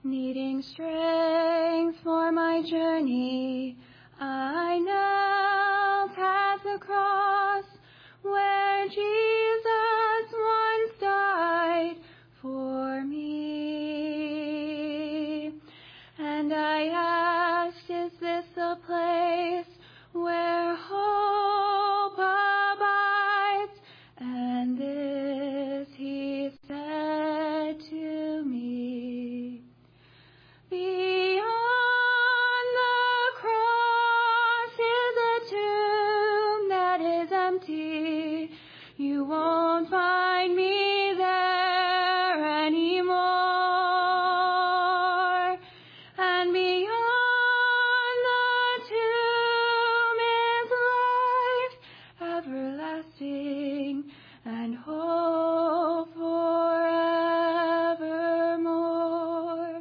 Needing strength for my journey, I knelt at the cross where Jesus once died for me. And I asked, is this a place where hope abides? And this he said to me. Beyond the cross is a tomb that is empty. You won't find me there anymore. And beyond the tomb is life everlasting and hope forevermore.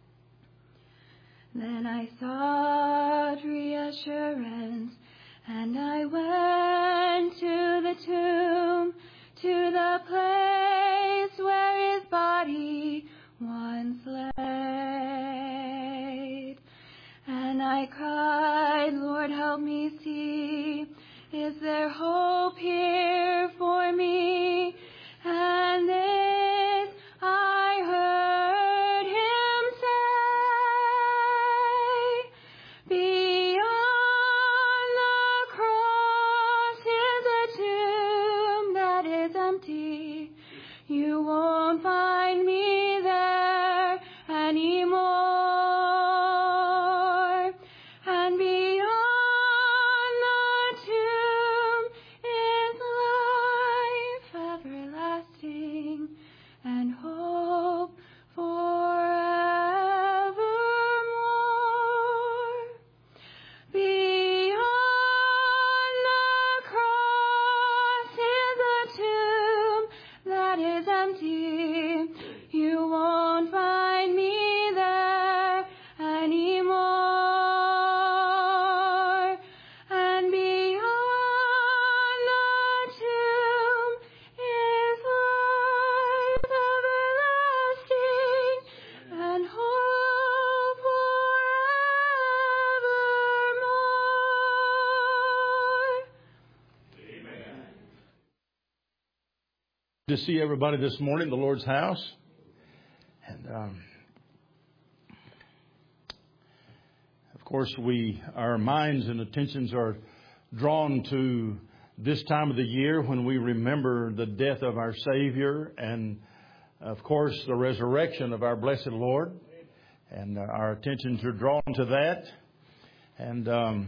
Then I sought reassurance, and I went to the tomb, to the place where his body once laid. And I cried, Lord, help me see, is there hope here for me? And this I heard him say, beyond the cross is a tomb that is empty. You won't find me there anymore. And beyond the tomb is life everlasting and hope forevermore. Beyond the cross is a tomb that is empty. You won't find me there anymore. And beyond the tomb is life everlasting and hope forevermore. To see everybody this morning in the Lord's house. And of course, our minds and attentions are drawn to this time of the year when we remember the death of our Savior and, of course, the resurrection of our blessed Lord. And our attentions are drawn to that. And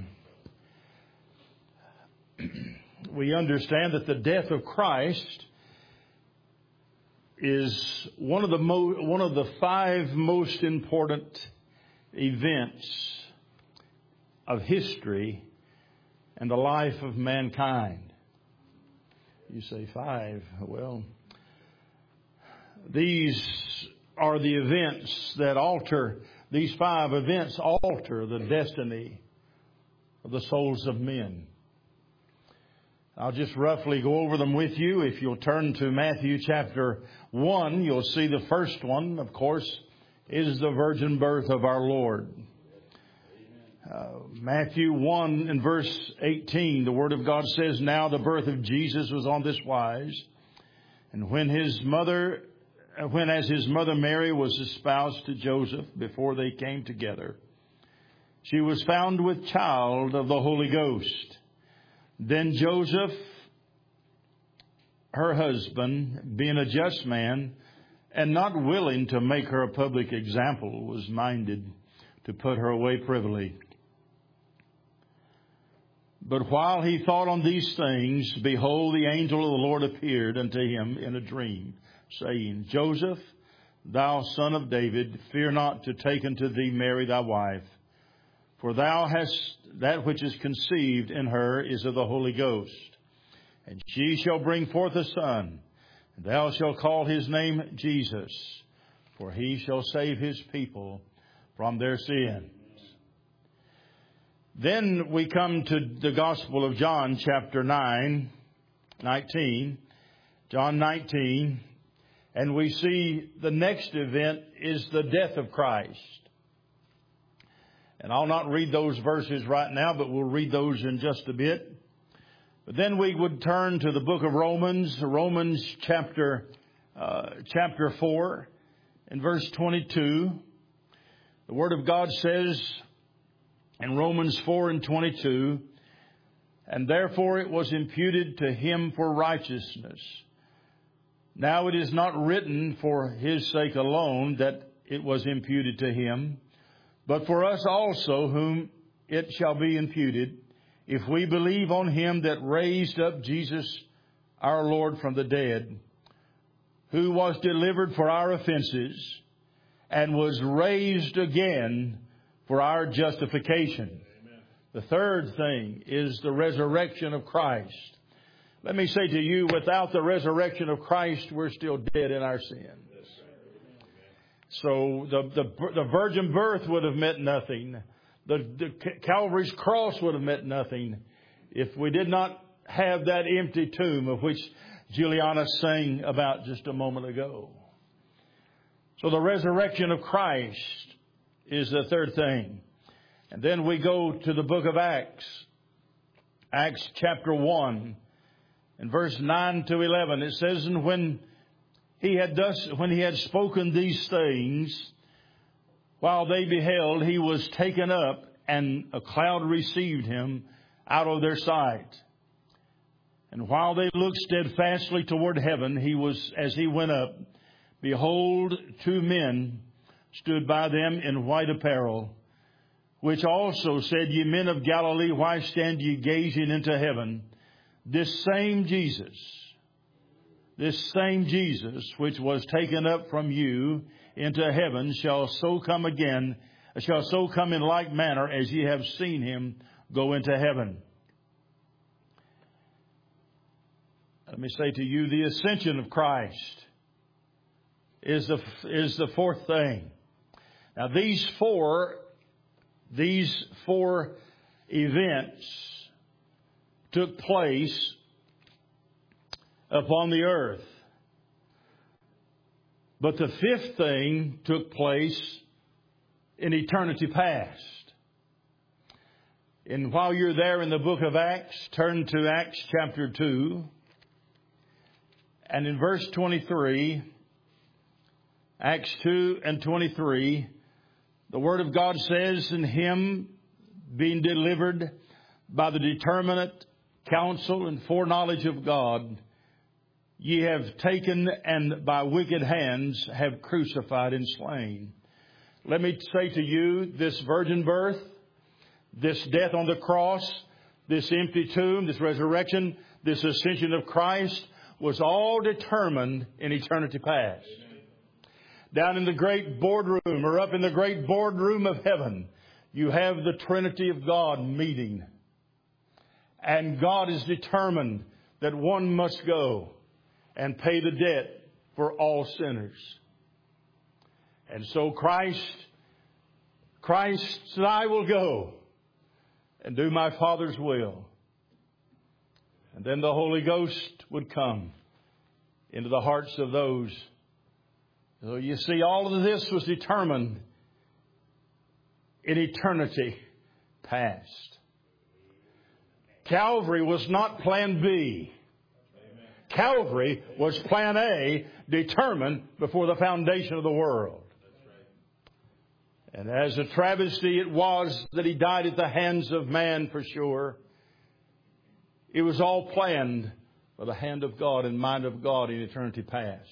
we understand that the death of Christ is one of the five most important events of history and the life of mankind. You say five. Well, these are the events that these five events alter the destiny of the souls of men. I'll just roughly go over them with you. If you'll turn to Matthew chapter 1, you'll see the first one, of course, is the virgin birth of our Lord. Matthew 1 and verse 18, the Word of God says, now the birth of Jesus was on this wise. And when as his mother Mary was espoused to Joseph before they came together, she was found with child of the Holy Ghost. Then Joseph, her husband, being a just man and not willing to make her a public example, was minded to put her away privily. But while he thought on these things, behold, the angel of the Lord appeared unto him in a dream, saying, Joseph, thou son of David, fear not to take unto thee Mary thy wife, for thou hast that which is conceived in her is of the Holy Ghost. And she shall bring forth a son, and thou shalt call his name Jesus, for he shall save his people from their sins. Then we come to the Gospel of John, chapter 19. John 19. And we see the next event is the death of Christ. And I'll not read those verses right now, but we'll read those in just a bit. But then we would turn to the book of Romans chapter 4 and verse 22. The Word of God says in Romans 4 and 22, and therefore it was imputed to him for righteousness. Now it is not written for his sake alone that it was imputed to him, but for us also whom it shall be imputed, if we believe on him that raised up Jesus our Lord from the dead, who was delivered for our offenses and was raised again for our justification. Amen. The third thing is the resurrection of Christ. Let me say to you, without the resurrection of Christ, we're still dead in our sin. So the virgin birth would have meant nothing. The Calvary's cross would have meant nothing if we did not have that empty tomb of which Juliana sang about just a moment ago. So the resurrection of Christ is the third thing. And then we go to the book of Acts. Acts chapter 1 and verse 9 to 11. It says, and when he had spoken these things, while they beheld, he was taken up, and a cloud received him out of their sight. And while they looked steadfastly toward heaven, as he went up, behold, two men stood by them in white apparel, which also said, Ye men of Galilee, why stand ye gazing into heaven? This same Jesus, which was taken up from you into heaven, shall so come in like manner as ye have seen him go into heaven. Let me say to you, the ascension of Christ is the fourth thing. Now these four events took place upon the earth. But the fifth thing took place in eternity past. And while you're there in the book of Acts, turn to Acts chapter 2. And in verse 23, Acts 2 and 23, the Word of God says, in him being delivered by the determinate counsel and foreknowledge of God, ye have taken and by wicked hands have crucified and slain. Let me say to you, this virgin birth, this death on the cross, this empty tomb, this resurrection, this ascension of Christ was all determined in eternity past. Amen. Down in the great boardroom or up in the great boardroom of heaven, you have the Trinity of God meeting. And God is determined that one must go and pay the debt for all sinners. And so Christ said, I will go and do my Father's will. And then the Holy Ghost would come into the hearts of those. So you see, all of this was determined in eternity past. Calvary was not plan B. Calvary was plan A, determined before the foundation of the world. And as a travesty it was that he died at the hands of man for sure, it was all planned by the hand of God and mind of God in eternity past.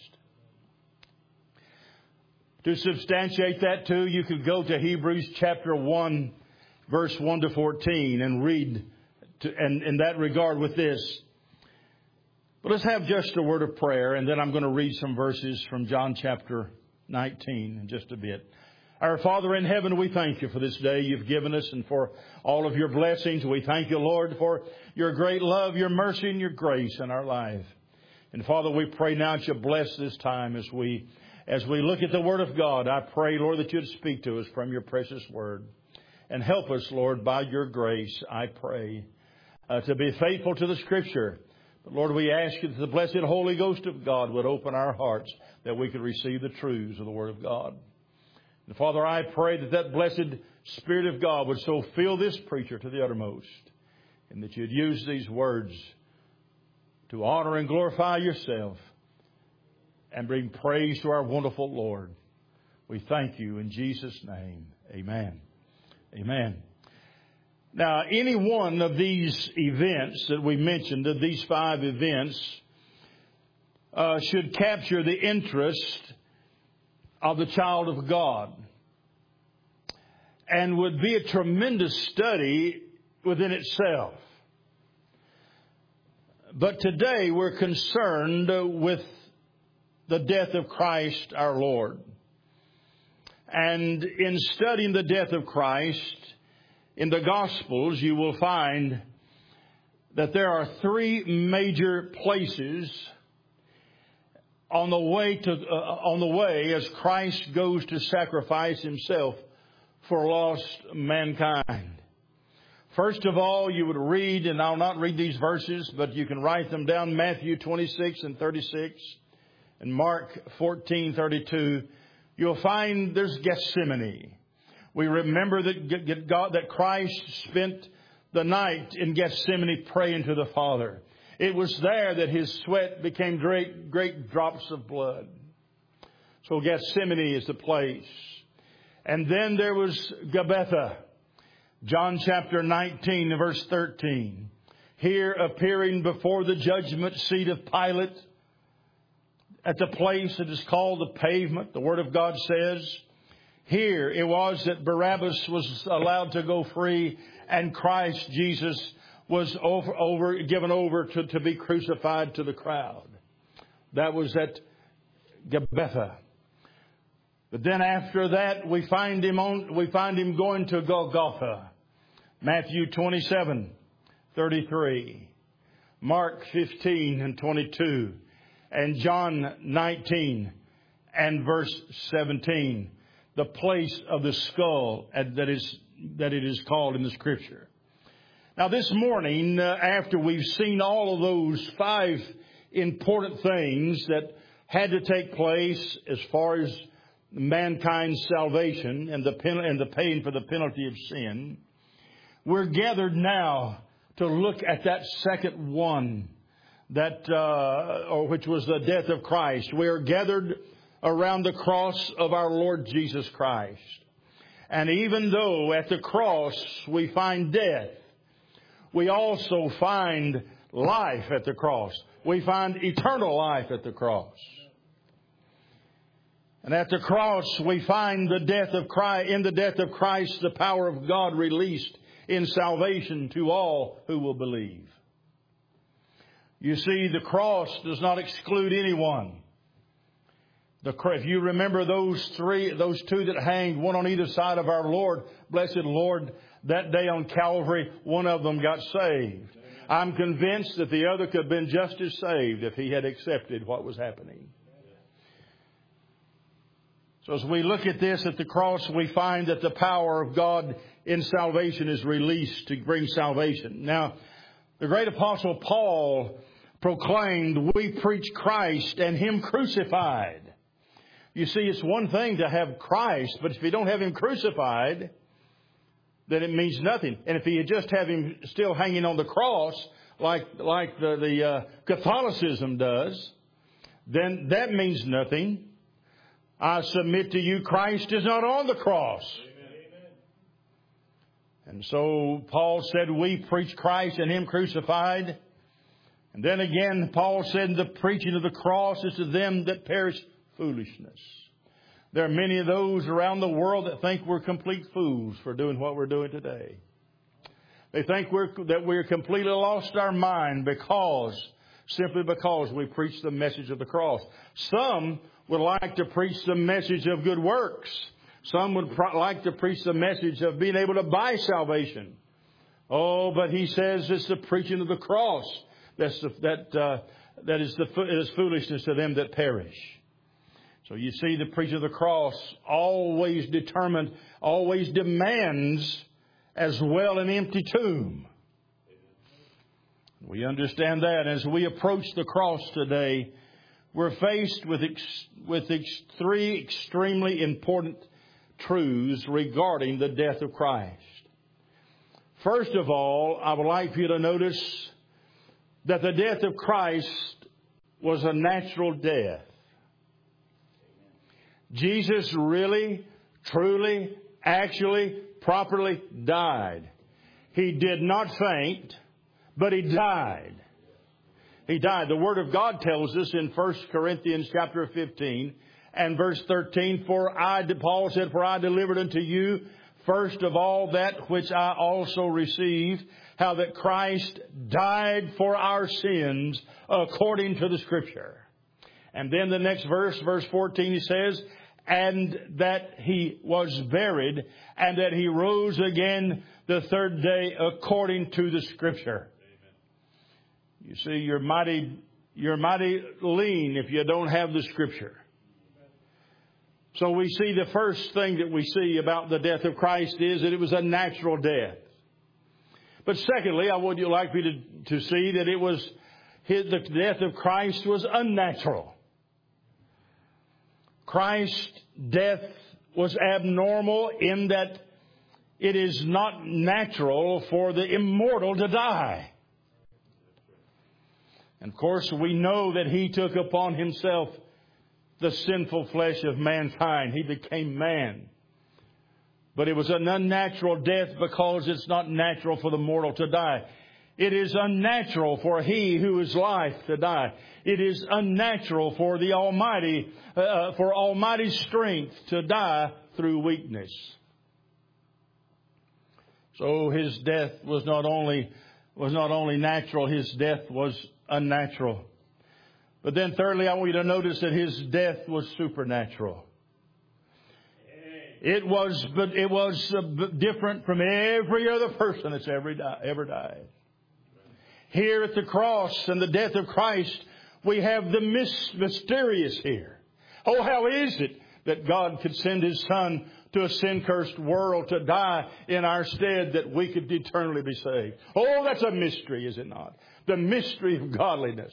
To substantiate that too, you could go to Hebrews chapter 1, verse 1 to 14 and read in that regard with this. But let's have just a word of prayer, and then I'm going to read some verses from John chapter 19 in just a bit. Our Father in heaven, we thank you for this day you've given us and for all of your blessings. We thank you, Lord, for your great love, your mercy, and your grace in our life. And Father, we pray now that you bless this time as we look at the Word of God. I pray, Lord, that you'd speak to us from your precious Word. And help us, Lord, by your grace, I pray, to be faithful to the Scripture, But Lord, we ask you that the blessed Holy Ghost of God would open our hearts that we could receive the truths of the Word of God. And Father, I pray that that blessed Spirit of God would so fill this preacher to the uttermost, and that you'd use these words to honor and glorify yourself and bring praise to our wonderful Lord. We thank you in Jesus' name. Amen. Amen. Now, any one of these events that we mentioned, of these 5 events, should capture the interest of the child of God and would be a tremendous study within itself. But today we're concerned with the death of Christ our Lord. And in studying the death of Christ in the Gospels, you will find that there are 3 major places on the way as Christ goes to sacrifice himself for lost mankind. First of all, you would read, and I'll not read these verses, but you can write them down, Matthew 26 and 36 and Mark 14:32. You'll find there's Gethsemane. We remember that Christ spent the night in Gethsemane praying to the Father. It was there that his sweat became great drops of blood. So Gethsemane is the place. And then there was Gabbatha, John chapter 19, verse 13. Here appearing before the judgment seat of Pilate at the place that is called the pavement, the Word of God says. Here it was that Barabbas was allowed to go free and Christ Jesus was given over to be crucified to the crowd. That was at Gabbatha. But then after that, we find him going to Golgotha. Matthew 27:33, Mark 15 and 22, and John 19 and verse 17. The place of the skull that it is called in the Scripture. Now this morning, after we've seen all of those 5 important things that had to take place as far as mankind's salvation and the paying for the penalty of sin, we're gathered now to look at that second one, which was the death of Christ. We are gathered around the cross of our Lord Jesus Christ. And even though at the cross we find death, we also find life at the cross. We find eternal life at the cross. And at the cross we find the death of Christ. In the death of Christ, the power of God released in salvation to all who will believe. You see, the cross does not exclude anyone. If you remember those 2 that hanged, one on either side of our Lord, blessed Lord, that day on Calvary, one of them got saved. I'm convinced that the other could have been just as saved if he had accepted what was happening. So as we look at this at the cross, we find that the power of God in salvation is released to bring salvation. Now, the great apostle Paul proclaimed, we preach Christ and Him crucified. You see, it's one thing to have Christ, but if you don't have Him crucified, then it means nothing. And if you just have Him still hanging on the cross, like the Catholicism does, then that means nothing. I submit to you, Christ is not on the cross. Amen. And so Paul said, we preach Christ and Him crucified. And then again, Paul said, the preaching of the cross is to them that perish foolishness. There are many of those around the world that think we're complete fools for doing what we're doing today. They think that we're completely lost our mind simply because we preach the message of the cross. Some would like to preach the message of good works. Some would like to preach the message of being able to buy salvation. Oh, but he says it's the preaching of the cross that is foolishness to them that perish. So you see, the preaching of the cross always demands as well an empty tomb. We understand that. As we approach the cross today, we're faced with three extremely important truths regarding the death of Christ. First of all, I would like for you to notice that the death of Christ was a natural death. Jesus really, truly, actually, properly died. He did not faint, but He died. He died. The Word of God tells us in 1 Corinthians chapter 15 and verse 13, Paul said, "For I delivered unto you first of all that which I also received, how that Christ died for our sins according to the Scripture." And then the next verse, verse 14, he says, "And that He was buried, and that He rose again the third day according to the Scripture." You see, you're mighty lean if you don't have the Scripture. So we see the first thing that we see about the death of Christ is that it was a natural death. But secondly, I would like you to see that the death of Christ was unnatural. Christ's death was abnormal in that it is not natural for the immortal to die. And of course, we know that He took upon Himself the sinful flesh of mankind. He became man. But it was an unnatural death because it's not natural for the mortal to die. It is unnatural for He who is life to die. It is unnatural for the Almighty, for Almighty strength to die through weakness. So His death was not only natural, His death was unnatural. But then thirdly, I want you to notice that His death was supernatural. It was different from every other person that's ever died. Here at the cross and the death of Christ, we have the mysterious here. Oh, how is it that God could send His Son to a sin-cursed world to die in our stead that we could eternally be saved? Oh, that's a mystery, is it not? The mystery of godliness.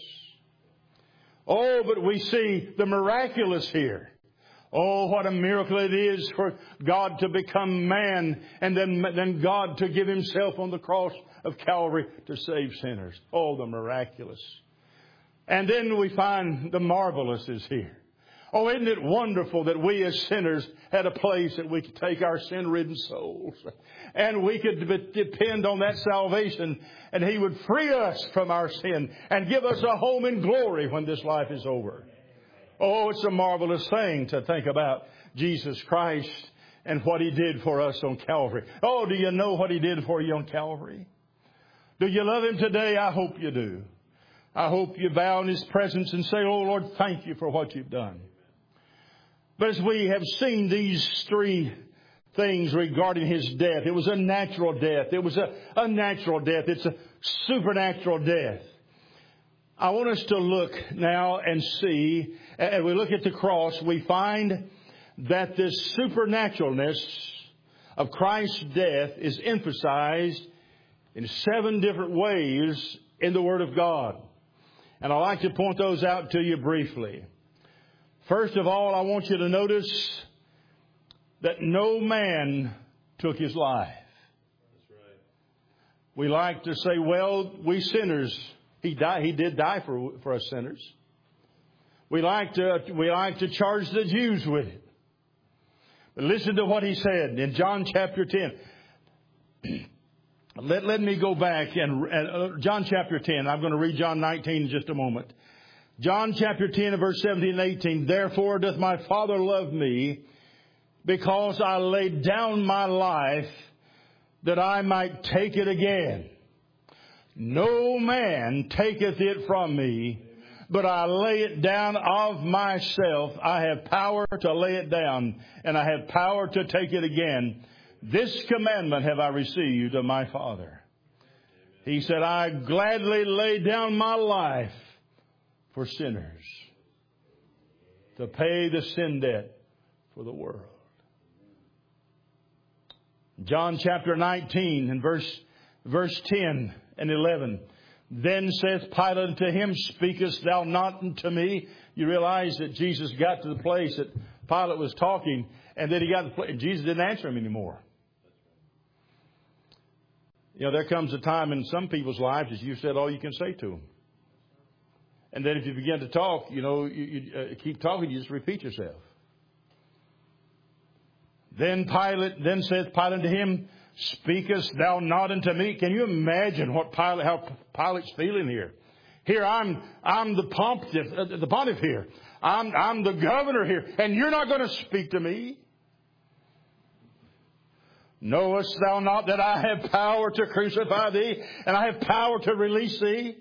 Oh, but we see the miraculous here. Oh, what a miracle it is for God to become man and then God to give Himself on the cross of Calvary to save sinners. Oh, the miraculous. And then we find the marvelous is here. Oh, isn't it wonderful that we as sinners had a place that we could take our sin-ridden souls and we could depend on that salvation, and He would free us from our sin and give us a home in glory when this life is over. Oh, it's a marvelous thing to think about Jesus Christ and what He did for us on Calvary. Oh, do you know what He did for you on Calvary? Do you love Him today? I hope you do. I hope you bow in His presence and say, "Oh, Lord, thank You for what You've done." But as we have seen these three things regarding His death, it was a natural death. It was a unnatural death. It's a supernatural death. I want us to look now and see, as we look at the cross, we find that this supernaturalness of Christ's death is emphasized in 7 different ways in the Word of God. And I'd like to point those out to you briefly. First of all, I want you to notice that no man took His life. That's right. We like to say, well, we sinners, He did die for us sinners. We like to charge the Jews with it. But listen to what He said in John chapter 10. Let me go back and John chapter 10. I'm going to read John 19 in just a moment. John chapter 10 and verse 17 and 18. "Therefore doth my Father love me, because I laid down my life that I might take it again. No man taketh it from me, but I lay it down of myself. I have power to lay it down, and I have power to take it again. This commandment have I received of my Father." He said, "I gladly lay down my life for sinners, to pay the sin debt for the world." John chapter 19 and verse 10 and 11. Then saith Pilate unto him, Speakest thou not unto me? You realize that Jesus got to the place that Pilate was talking, and then he got to the place, and Jesus didn't answer him anymore. You know, there comes a time in some people's lives that you said all you can say to them. And then if you begin to talk, you keep talking, you just repeat yourself. Then saith Pilate unto him, Speakest thou not unto me? Can you imagine how Pilate's feeling here? Here I'm the pontiff here. I'm the governor here, and you're not going to speak to me. Knowest thou not that I have power to crucify thee, and I have power to release thee?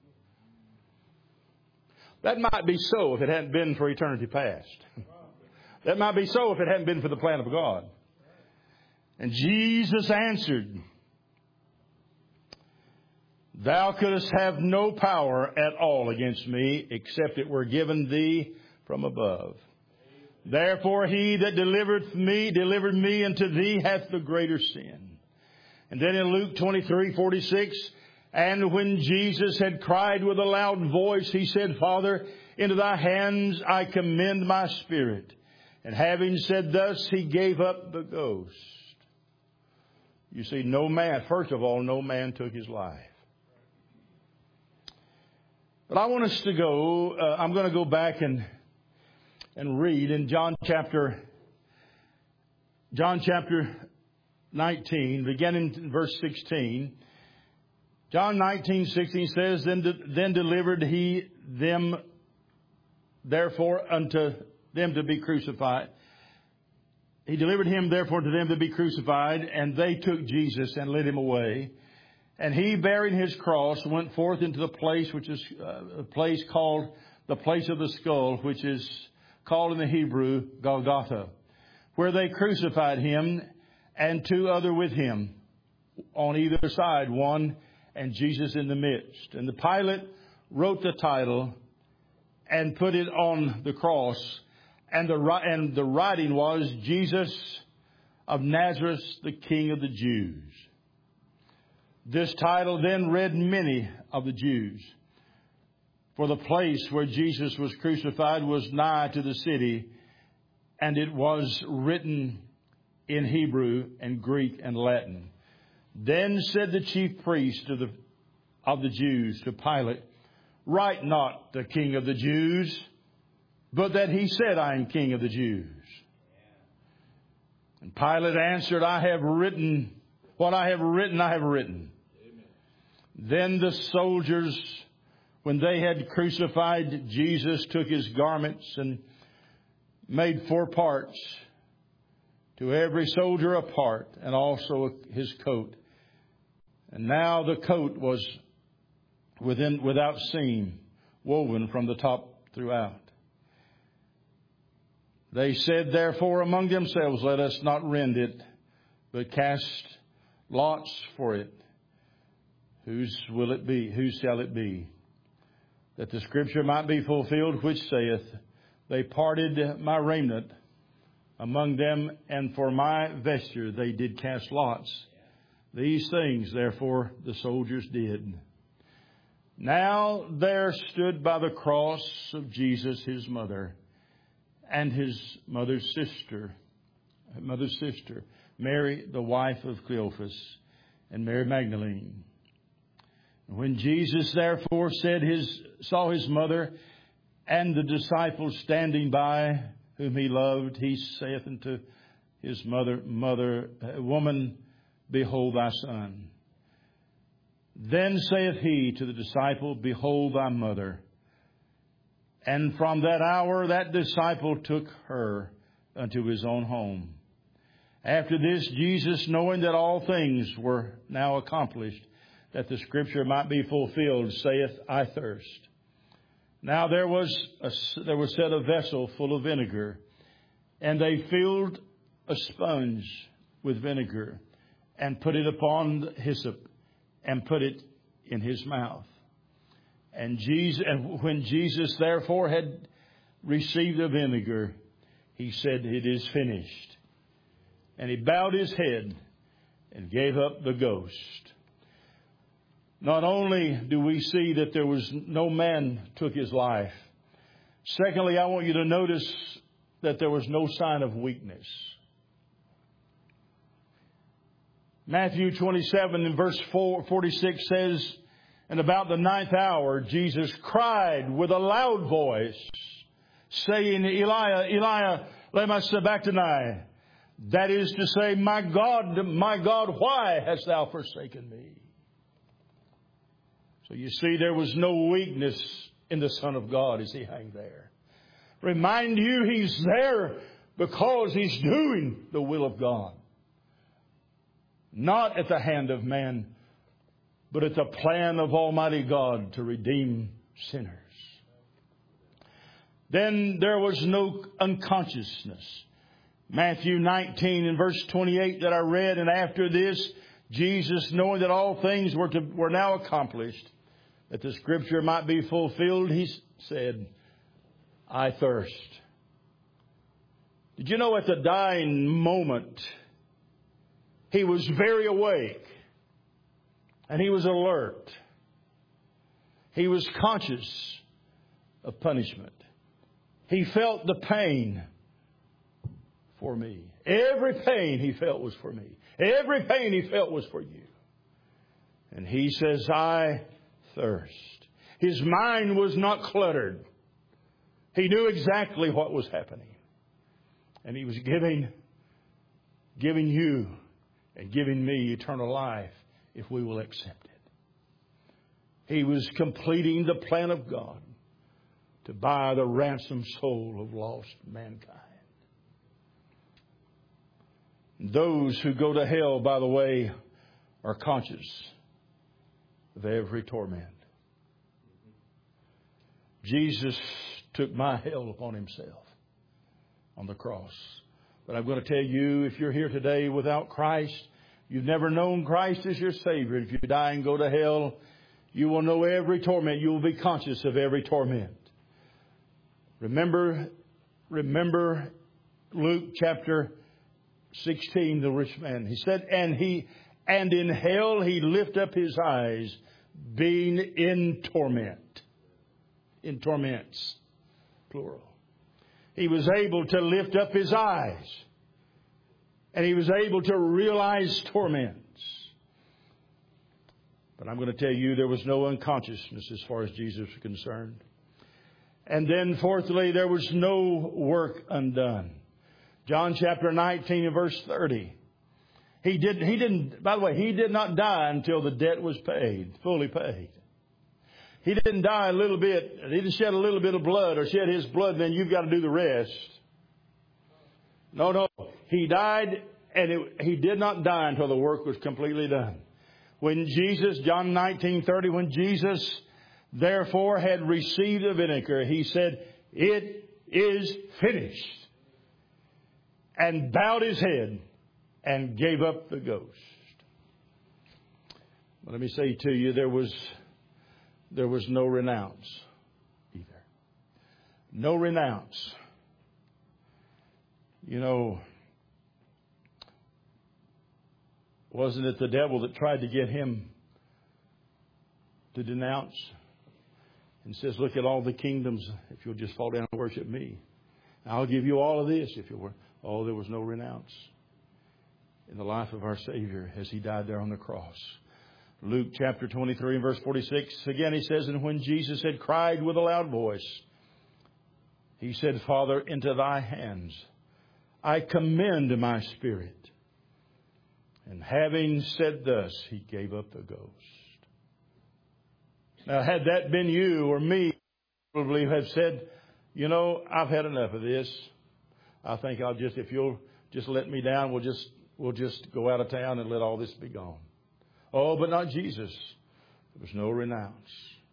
That might be so if it hadn't been for eternity past. That might be so if it hadn't been for the plan of God. And Jesus answered, Thou couldst have no power at all against me, except it were given thee from above. Therefore he that delivered me unto thee hath the greater sin. And then in Luke 23:46, and when Jesus had cried with a loud voice, he said, Father, into thy hands I commend my spirit. And having said thus, he gave up the ghost. You see, first of all, no man took his life. But I want us to go, I'm going to go back and read in John chapter 19, beginning in verse 16. John 19:16 says, Then delivered he them therefore unto them to be crucified. He delivered him therefore to them to be crucified, and they took Jesus and led him away. And he, bearing his cross, went forth into the place which is a place called the place of the skull, which is called in the Hebrew Golgotha, where they crucified him and two other with him on either side, one and Jesus in the midst. And the Pilate wrote the title and put it on the cross. And the writing was, Jesus of Nazareth, the King of the Jews. This title then read many of the Jews, for the place where Jesus was crucified was nigh to the city, and it was written in Hebrew and Greek and Latin. Then said the chief priest of the Jews to Pilate, Write not the King of the Jews, but that he said, I am King of the Jews. And Pilate answered, I have written what I have written, I have written. Amen. Then the soldiers, when they had crucified Jesus, took his garments and made 4 parts, to every soldier a part, and also his coat. And now the coat was without seam, woven from the top throughout. They said, therefore, among themselves, Let us not rend it, but cast lots for it. Whose will it be? Whose shall it be? That the scripture might be fulfilled, which saith, They parted my raiment among them, and for my vesture they did cast lots. These things, therefore, the soldiers did. Now there stood by the cross of Jesus his mother, and his mother's sister, Mary, the wife of Cleophas, and Mary Magdalene. When Jesus therefore saw his mother and the disciples standing by, whom he loved, he saith unto his mother, Woman, behold thy son. Then saith he to the disciple, Behold thy mother. And from that hour that disciple took her unto his own home. After this, Jesus, knowing that all things were now accomplished, that the scripture might be fulfilled, saith, I thirst. Now there was set a vessel full of vinegar, and they filled a sponge with vinegar, and put it upon the hyssop, and put it in his mouth. And when Jesus therefore had received the vinegar, he said, It is finished. And he bowed his head and gave up the ghost. not only do we see that there was no man took his life, secondly, I want you to notice that there was no sign of weakness. Matthew 27 and verse 46 says, and about the 9th hour, Jesus cried with a loud voice, saying, Eli, Eli, lema sabachthani. That is to say, my God, why hast thou forsaken me? So you see, there was no weakness in the Son of God as He hung there. Remind you, He's there because He's doing the will of God. Not at the hand of man, but at the plan of Almighty God to redeem sinners. Then there was no unconsciousness. Matthew 19 and verse 28 that I read, and after this, Jesus, knowing that all things were now accomplished, that the Scripture might be fulfilled, He said, I thirst. Did you know at the dying moment, He was very awake and He was alert. He was conscious of punishment. He felt the pain for me. Every pain He felt was for me. Every pain He felt was for you. And He says, I thirst. His mind was not cluttered. He knew exactly what was happening. And He was giving you and giving me eternal life if we will accept it. He was completing the plan of God to buy the ransomed soul of lost mankind. Those who go to hell, by the way, are conscious of every torment. Jesus took my hell upon Himself on the cross. But I'm going to tell you, if you're here today without Christ, you've never known Christ as your Savior. If you die and go to hell, you will know every torment. You will be conscious of every torment. Remember Luke chapter 16, the rich man. He said, and in hell he lift up his eyes, being in torment. In torments, plural. He was able to lift up his eyes. And he was able to realize torments. But I'm going to tell you, there was no unconsciousness as far as Jesus was concerned. And then fourthly, there was no work undone. John chapter 19 and verse 30. He did not die until the debt was paid, fully paid. He didn't die a little bit. He didn't shed a little bit of blood or shed His blood, then you've got to do the rest. No. He died, and He did not die until the work was completely done. When Jesus, John 19:30, when Jesus therefore had received the vinegar, He said, it is finished. And bowed His head and gave up the ghost. But let me say to you, there was no renounce either. No renounce. You know, wasn't it the devil that tried to get Him to denounce? And says, look at all the kingdoms. If you'll just fall down and worship me, I'll give you all of this if you were. Oh, there was no renounce in the life of our Savior as He died there on the cross. Luke chapter 23 and verse 46. Again, He says, and when Jesus had cried with a loud voice, He said, Father, into Thy hands I commend my spirit. And having said thus, He gave up the ghost. Now, had that been you or me, probably have said, you know, I've had enough of this. I think if you'll just let me down, we'll just go out of town and let all this be gone. Oh, but not Jesus. There was no renounce.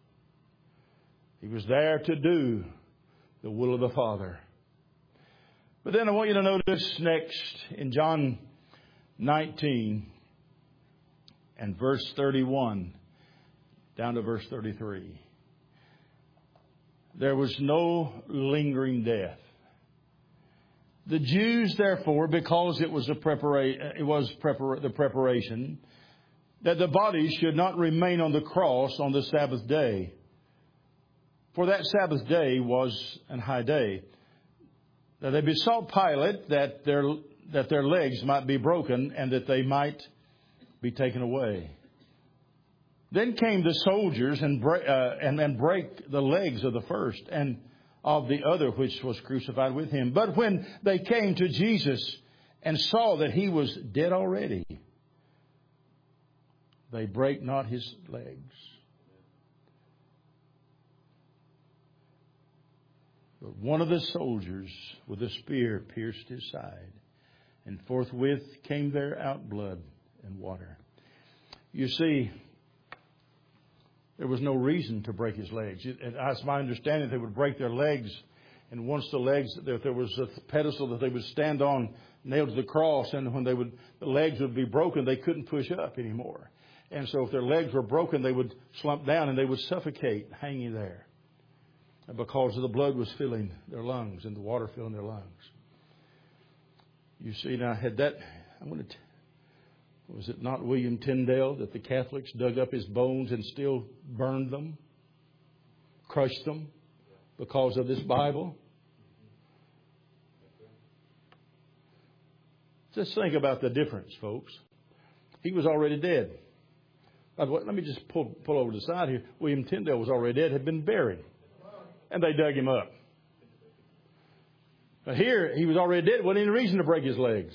He was there to do the will of the Father. But then I want you to notice next in John 19 and verse 31 down to verse 33. There was no lingering death. The Jews, therefore, because it was the preparation, that the body should not remain on the cross on the Sabbath day. For that Sabbath day was an high day. Now they besought Pilate that their legs might be broken and that they might be taken away. Then came the soldiers and break the legs of the first and of the other which was crucified with him. But when they came to Jesus and saw that he was dead already, they brake not his legs. But one of the soldiers with a spear pierced his side, and forthwith came there out blood and water. You see, there was no reason to break his legs. As my understanding, they would break their legs, and once the legs, if there was a pedestal that they would stand on, nailed to the cross, and when the legs would be broken, they couldn't push up anymore. And so if their legs were broken, they would slump down and they would suffocate hanging there, because the blood was filling their lungs and the water filling their lungs. You see, now was it not William Tyndale that the Catholics dug up his bones and still burned them, crushed them because of this Bible? Just think about the difference, folks. He was already dead. By the way, let me just pull over to the side here. William Tyndale was already dead, had been buried. And they dug him up. But here, he was already dead. Wasn't any reason to break his legs.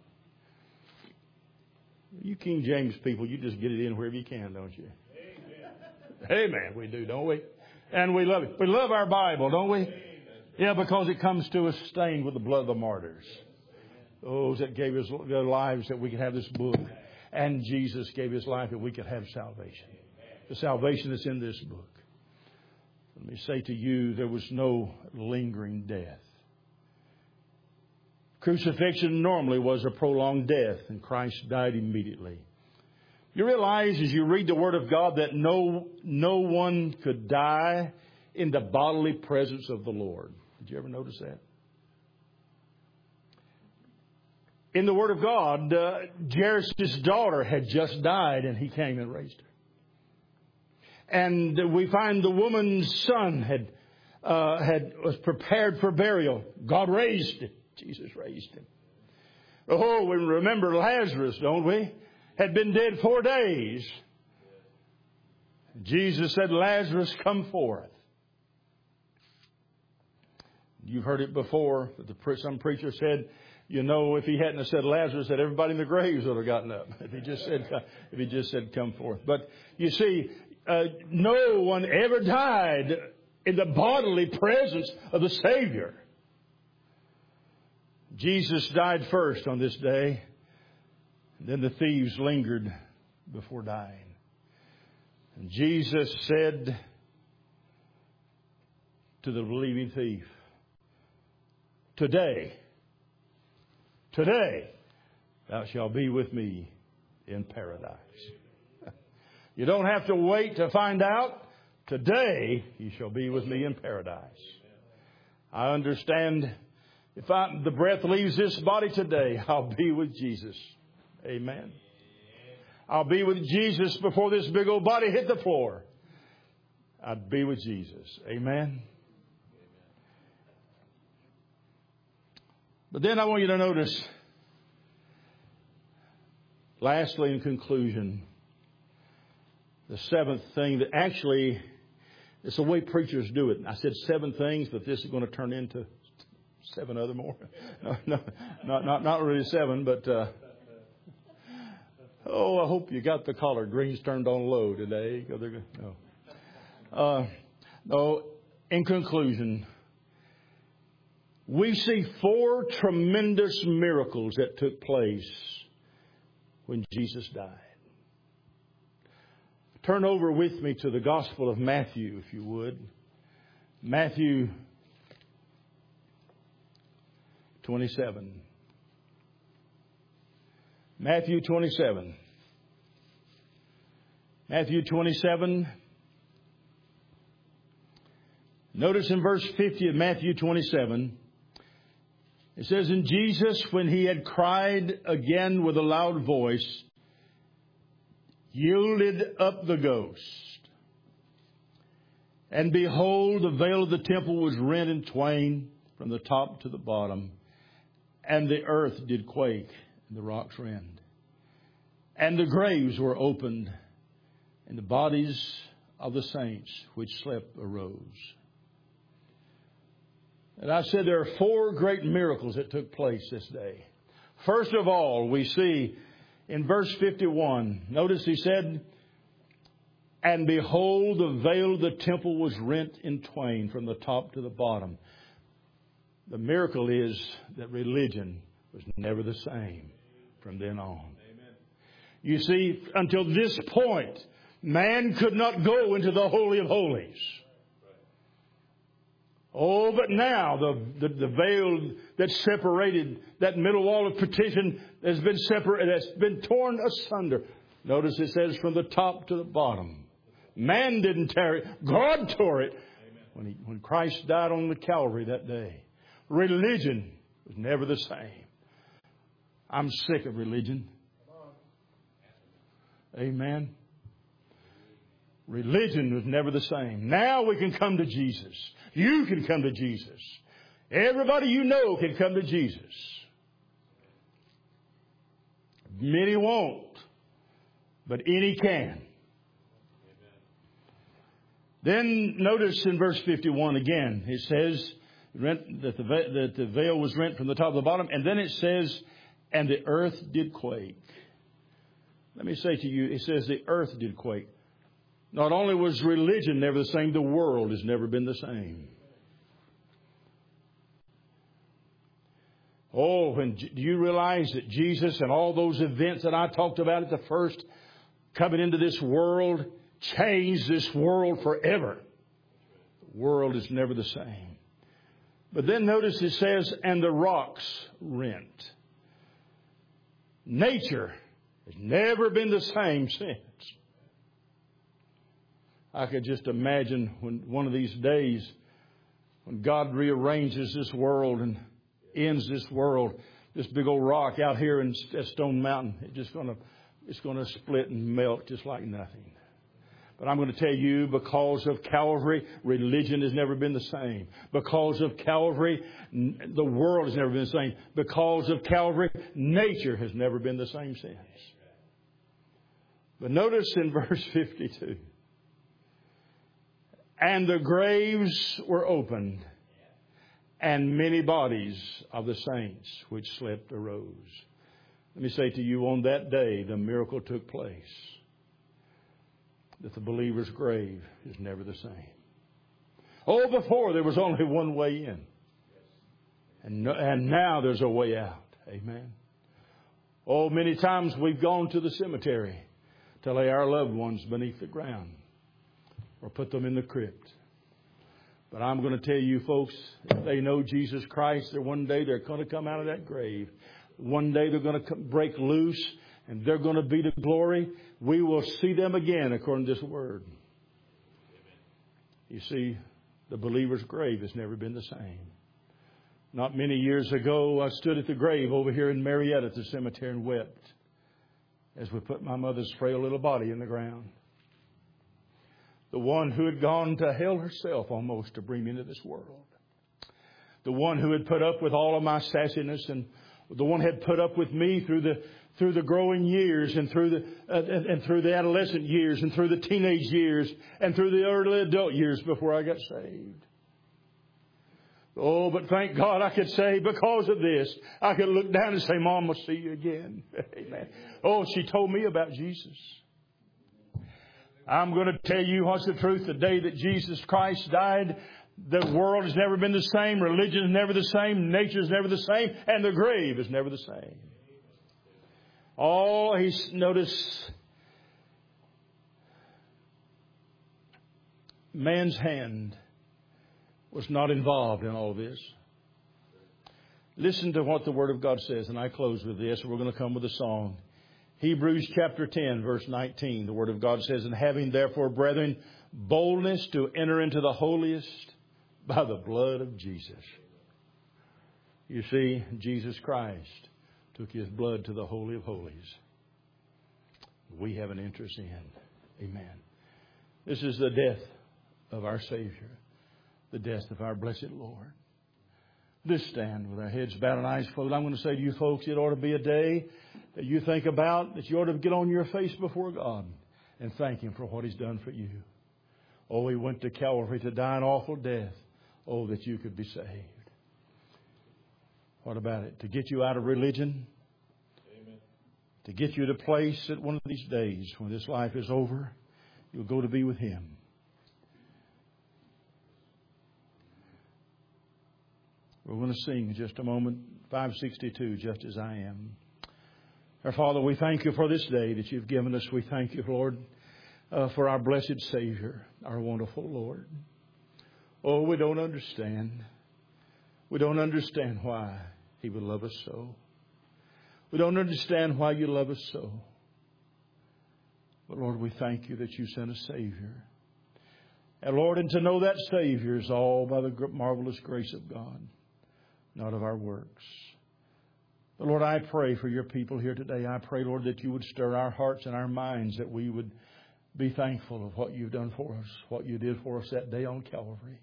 You King James people, you just get it in wherever you can, don't you? Amen. We do, don't we? And we love it. We love our Bible, don't we? Yeah, because it comes to us stained with the blood of the martyrs. Those that gave us their lives that we could have this book. And Jesus gave his life that we could have salvation. The salvation that's in this book. Let me say to you, there was no lingering death. Crucifixion normally was a prolonged death, and Christ died immediately. You realize as you read the Word of God that no one could die in the bodily presence of the Lord. Did you ever notice that? In the Word of God, Jairus' daughter had just died, and he came and raised her. And we find the woman's son was prepared for burial. God raised him. Jesus raised him. Oh, we remember Lazarus, don't we? Had been dead 4 days. Jesus said, Lazarus, come forth. You've heard it before. Some preacher said, you know, if he hadn't have said Lazarus, that everybody in the graves would have gotten up. If he just said, come forth. But you see, no one ever died in the bodily presence of the Savior. Jesus died first on this day. Then the thieves lingered before dying. And Jesus said to the believing thief, Today, thou shalt be with me in paradise. You don't have to wait to find out. Today, you shall be with me in paradise. I understand if the breath leaves this body today, I'll be with Jesus. Amen. I'll be with Jesus before this big old body hit the floor. I'd be with Jesus. Amen. But then I want you to notice, lastly, in conclusion, the seventh thing that actually, it's the way preachers do it. I said 7 things, but this is going to turn into 7 other more. No, not really 7, but I hope you got the collard greens turned on low today. No. In conclusion, we see 4 tremendous miracles that took place when Jesus died. Turn over with me to the Gospel of Matthew, if you would. Matthew 27. Matthew 27. Matthew 27. Notice in verse 50 of Matthew 27, it says, And Jesus, when he had cried again with a loud voice, yielded up the ghost. And behold, the veil of the temple was rent in twain from the top to the bottom, and the earth did quake, and the rocks rend. And the graves were opened, and the bodies of the saints which slept arose. And I said there are 4 great miracles that took place this day. First of all, we see in verse 51, notice he said, and behold, the veil of the temple was rent in twain from the top to the bottom. The miracle is that religion was never the same from then on. Amen. You see, until this point, man could not go into the Holy of Holies. Oh, but now the veil that separated that middle wall of partition has been separated, has been torn asunder. Notice it says from the top to the bottom. Man didn't tear it. God tore it when Christ died on the Calvary that day. Religion was never the same. I'm sick of religion. Amen. Religion was never the same. Now we can come to Jesus. You can come to Jesus. Everybody you know can come to Jesus. Many won't, but any can. Then notice in verse 51 again, it says that the veil was rent from the top to the bottom. And then it says, and the earth did quake. Let me say to you, it says the earth did quake. Not only was religion never the same, the world has never been the same. Oh, and do you realize that Jesus and all those events that I talked about at the first, coming into this world, changed this world forever? The world is never the same. But then notice it says, and the rocks rent. Nature has never been the same since. I could just imagine when one of these days, when God rearranges this world and ends this world, this big old rock out here in Stone Mountain, it's going to split and melt just like nothing. But I'm going to tell you, because of Calvary, religion has never been the same. Because of Calvary, the world has never been the same. Because of Calvary, nature has never been the same since. But notice in verse 52, and the graves were opened, and many bodies of the saints which slept arose. Let me say to you, on that day, the miracle took place. That the believer's grave is never the same. Oh, before there was only one way in. And now there's a way out. Amen. Oh, many times we've gone to the cemetery to lay our loved ones beneath the ground or put them in the crypt. But I'm going to tell you folks, if they know Jesus Christ, that one day they're going to come out of that grave. One day they're going to break loose and they're going to be to glory. We will see them again according to this word. You see, the believer's grave has never been the same. Not many years ago, I stood at the grave over here in Marietta at the cemetery and wept as we put my mother's frail little body in the ground. The one who had gone to hell herself almost to bring me into this world. The one who had put up with all of my sassiness, and the one had put up with me through the growing years and through the adolescent years and through the teenage years and through the early adult years before I got saved. Oh, but thank God I could say, because of this, I could look down and say, Mom, I'll see you again. Amen. Oh, she told me about Jesus. I'm going to tell you what's the truth. The day that Jesus Christ died, the world has never been the same. Religion is never the same. Nature is never the same. And the grave is never the same. Oh, notice man's hand was not involved in all this. Listen to what the Word of God says, and I close with this. We're going to come with a song. Hebrews chapter 10, verse 19, the Word of God says, and having therefore, brethren, boldness to enter into the holiest by the blood of Jesus. You see, Jesus Christ took His blood to the Holy of Holies. we have an interest in. Amen. This is the death of our Savior, the death of our blessed Lord. Let's stand with our heads bowed and eyes closed. I'm going to say to you folks, it ought to be a day that you think about, that you ought to get on your face before God and thank Him for what He's done for you. Oh, He went to Calvary to die an awful death. Oh, that you could be saved. What about it? To get you out of religion? Amen. To get you to a place that one of these days, when this life is over, you'll go to be with Him. We're going to sing in just a moment, 562, Just As I Am. Our Father, we thank You for this day that You've given us. We thank You, Lord, for our blessed Savior, our wonderful Lord. Oh, we don't understand. We don't understand why He would love us so. We don't understand why You love us so. But Lord, we thank You that You sent a Savior. And Lord, and to know that Savior is all by the marvelous grace of God, not of our works. But Lord, I pray for Your people here today. I pray, Lord, that You would stir our hearts and our minds, that we would be thankful of what You've done for us, what You did for us that day on Calvary.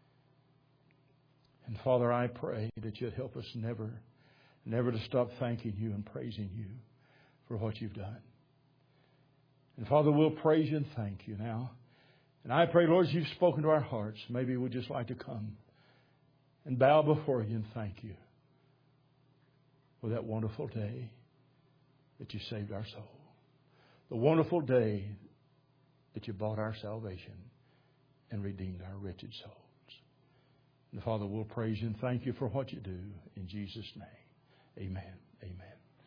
And Father, I pray that You'd help us never to stop thanking You and praising You for what You've done. And Father, we'll praise You and thank You now. And I pray, Lord, as You've spoken to our hearts, maybe we'd just like to come and bow before You and thank You for that wonderful day that You saved our soul. The wonderful day that You bought our salvation and redeemed our wretched souls. And Father, we'll praise You and thank You for what You do. In Jesus' name, amen. Amen.